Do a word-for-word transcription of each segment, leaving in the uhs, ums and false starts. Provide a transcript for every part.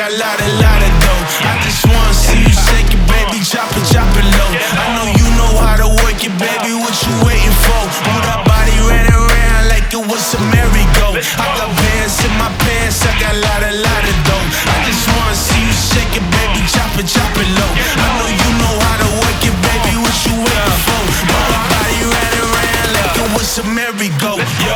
got a lot, a lot of dough. I just wanna see you shake it, baby, chop it, chop it low. I know you know how to work it, baby, what you waiting for? Move that body round and round like it was a merry-go. I got bands in my pants, I got a lot, a lot of dough. I just wanna see you shake it, baby, chop it, chop it low. I know you know how to work it, baby, what you waiting for? Move that body round and round like it was a merry-go. Yo.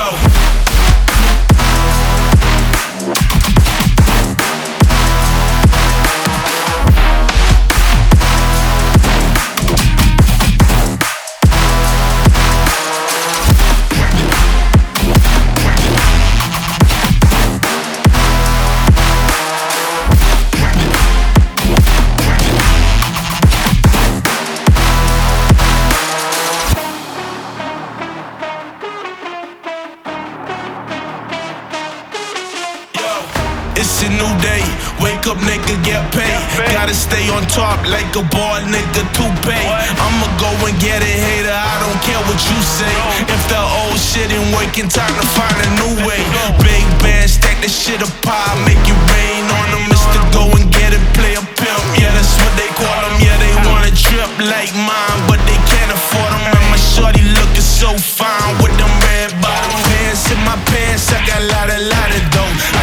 It's a new day, wake up nigga, get paid. Gotta stay on top like a bald nigga toupee. I'ma go and get it, hater, I don't care what you say. If the old shit ain't working, time to find a new way. Big band, stack the shit up high, make it rain on them. It's to go and get it, play a pimp, yeah, that's what they call them. Yeah, they wanna trip like mine, but they can't afford them. And my shorty looking so fine with them red bottom pants in my pants, I got a lot, a lot of dough.